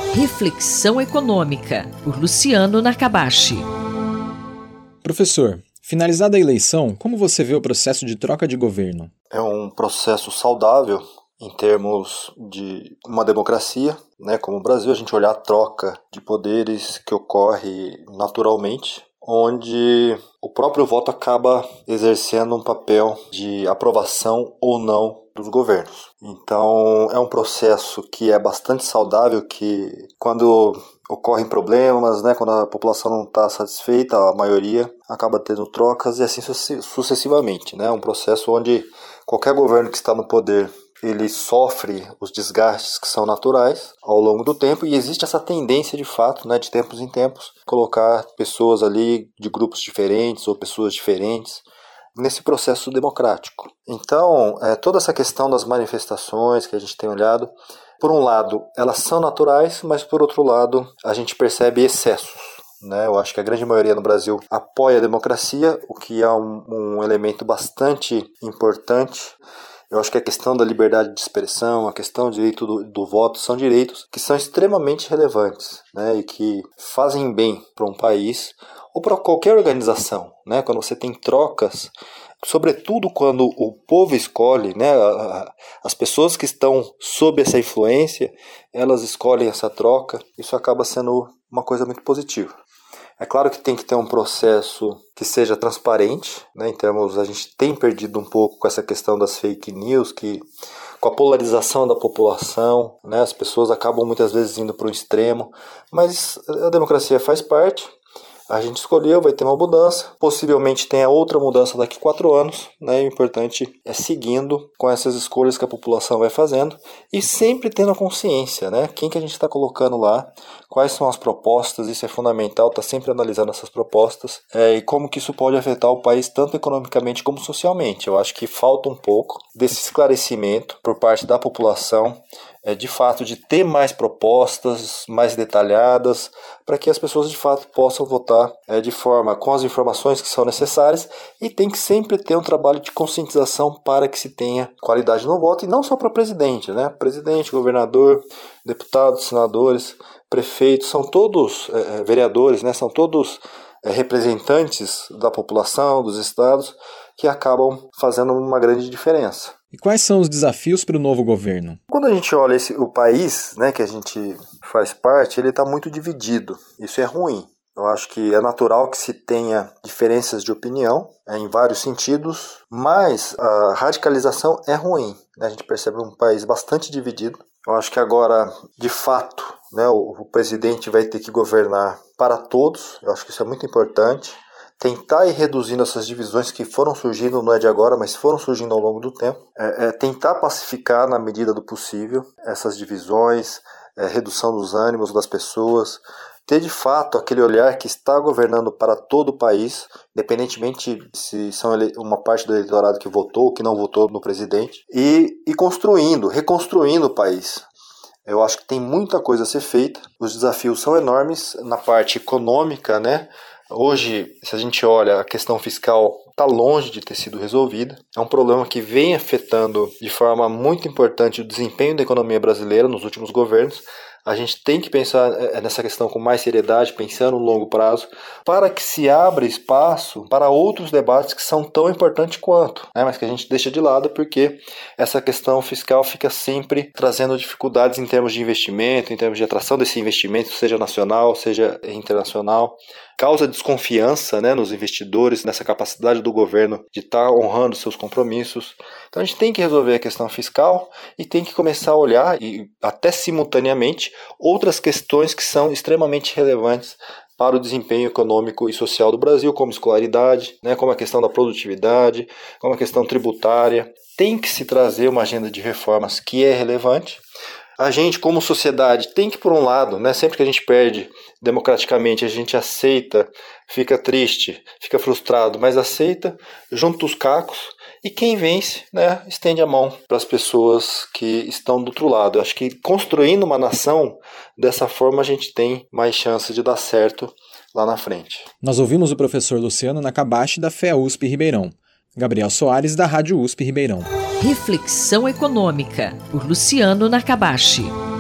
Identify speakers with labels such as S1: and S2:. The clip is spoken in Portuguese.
S1: Reflexão Econômica, por Luciano Nakabashi.
S2: Professor, finalizada a eleição, como você vê o processo de troca de governo?
S3: É um processo saudável em termos de uma democracia, né? Como o Brasil, a gente olhar a troca de poderes que ocorre naturalmente, onde o próprio voto acaba exercendo um papel de aprovação ou não dos governos. Então, é um processo que é bastante saudável, que quando ocorrem problemas, né, quando a população não está satisfeita, a maioria acaba tendo trocas e assim sucessivamente, né? É um processo onde qualquer governo que está no poder, ele sofre os desgastes que são naturais ao longo do tempo, e existe essa tendência de fato, né, de tempos em tempos, colocar pessoas ali de grupos diferentes ou pessoas diferentes nesse processo democrático. Então, toda essa questão das manifestações que a gente tem olhado, por um lado, elas são naturais, mas por outro lado, a gente percebe excessos, né? Eu acho que a grande maioria no Brasil apoia a democracia, o que é um elemento bastante importante. Eu acho que a questão da liberdade de expressão, a questão do direito do voto, são direitos que são extremamente relevantes, né, e que fazem bem para um país ou para qualquer organização, né? Quando você tem trocas, sobretudo quando o povo escolhe, né, as pessoas que estão sob essa influência, elas escolhem essa troca, isso acaba sendo uma coisa muito positiva. É claro que tem que ter um processo que seja transparente, né? Em termos, a gente tem perdido um pouco com essa questão das fake news, que com a polarização da população, né, as pessoas acabam muitas vezes indo para o extremo, mas a democracia faz parte. A gente escolheu, vai ter uma mudança, possivelmente tenha outra mudança daqui a 4 anos, né? O importante é seguindo com essas escolhas que a população vai fazendo e sempre tendo a consciência, né? Quem que a gente está colocando lá, quais são as propostas, isso é fundamental, tá sempre analisando essas propostas e como que isso pode afetar o país tanto economicamente como socialmente. Eu acho que falta um pouco desse esclarecimento por parte da população, de fato, de ter mais propostas mais detalhadas, para que as pessoas de fato possam votar de forma com as informações que são necessárias, e tem que sempre ter um trabalho de conscientização para que se tenha qualidade no voto, e não só para presidente, né? Presidente, governador, deputados, senadores, prefeitos, são todos vereadores, né? São todos representantes da população, dos estados, que acabam fazendo uma grande diferença.
S2: E quais são os desafios para o novo governo?
S3: Quando a gente olha o país, né, que a gente faz parte, ele está muito dividido. Isso é ruim. Eu acho que é natural que se tenha diferenças de opinião em vários sentidos, mas a radicalização é ruim, né? A gente percebe um país bastante dividido. Eu acho que agora, de fato, né, o presidente vai ter que governar para todos. Eu acho que isso é muito importante. Tentar ir reduzindo essas divisões que foram surgindo, não é de agora, mas foram surgindo ao longo do tempo. Tentar pacificar na medida do possível essas divisões, redução dos ânimos das pessoas, ter de fato aquele olhar que está governando para todo o país, independentemente se são uma parte do eleitorado que votou ou que não votou no presidente, e reconstruindo o país. Eu acho que tem muita coisa a ser feita, os desafios são enormes na parte econômica, né? Hoje, se a gente olha, a questão fiscal está longe de ter sido resolvida. É um problema que vem afetando de forma muito importante o desempenho da economia brasileira nos últimos governos. A gente tem que pensar nessa questão com mais seriedade, pensando no longo prazo, para que se abra espaço para outros debates que são tão importantes quanto, né? Mas que a gente deixa de lado porque essa questão fiscal fica sempre trazendo dificuldades em termos de investimento, em termos de atração desse investimento, seja nacional, seja internacional. Causa desconfiança, né, nos investidores, nessa capacidade do governo de estar honrando seus compromissos. Então a gente tem que resolver a questão fiscal e tem que começar a olhar, e até simultaneamente, outras questões que são extremamente relevantes para o desempenho econômico e social do Brasil, como escolaridade, né, como a questão da produtividade, como a questão tributária. Tem que se trazer uma agenda de reformas que é relevante. A gente, como sociedade, tem que, por um lado, né, sempre que a gente perde democraticamente, a gente aceita, fica triste, fica frustrado, mas aceita, junta os cacos, e quem vence, né, estende a mão para as pessoas que estão do outro lado. Eu acho que construindo uma nação, dessa forma a gente tem mais chance de dar certo lá na frente.
S2: Nós ouvimos o professor Luciano Nakabashi, da FEA-USP Ribeirão. Gabriel Soares, da Rádio USP Ribeirão.
S1: Reflexão Econômica, por Luciano Nakabashi.